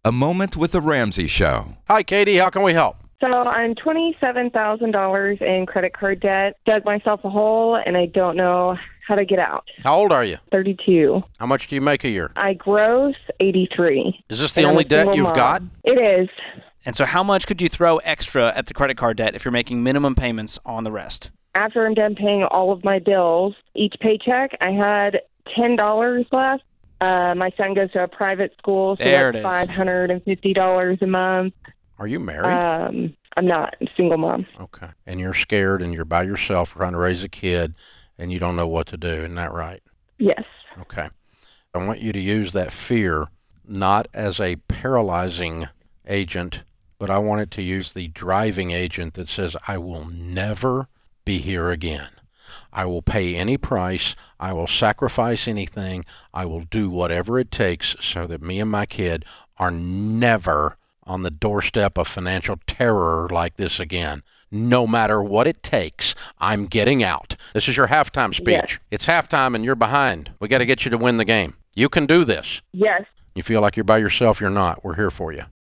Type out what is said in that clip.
A Moment with the Ramsey Show. Hi, Katie. How can we help? So I'm $27,000 in credit card debt. Dug myself a hole, and I don't know how to get out. How old are you? 32. How much do you make a year? I gross 83. Is this the only debt you've got? It is. And so how much could you throw extra at the credit card debt if you're making minimum payments on the rest? After I'm done paying all of my bills, each paycheck, I had $10 left. My son goes to a private school, so There that's it is. $550 a month. Are you married? I'm not. I'm a single mom. Okay. And you're scared and you're by yourself trying to raise a kid and you don't know what to do. Isn't that right? Yes. Okay. I want you to use that fear not as a paralyzing agent, but I want it to use the driving agent that says, I will never be here again. I will pay any price. I will sacrifice anything. I will do whatever it takes so that me and my kid are never on the doorstep of financial terror like this again. No matter what it takes, I'm getting out. This is your halftime speech. Yes. It's halftime and you're behind. We got to get you to win the game. You can do this. Yes. You feel like you're by yourself, you're not. We're here for you.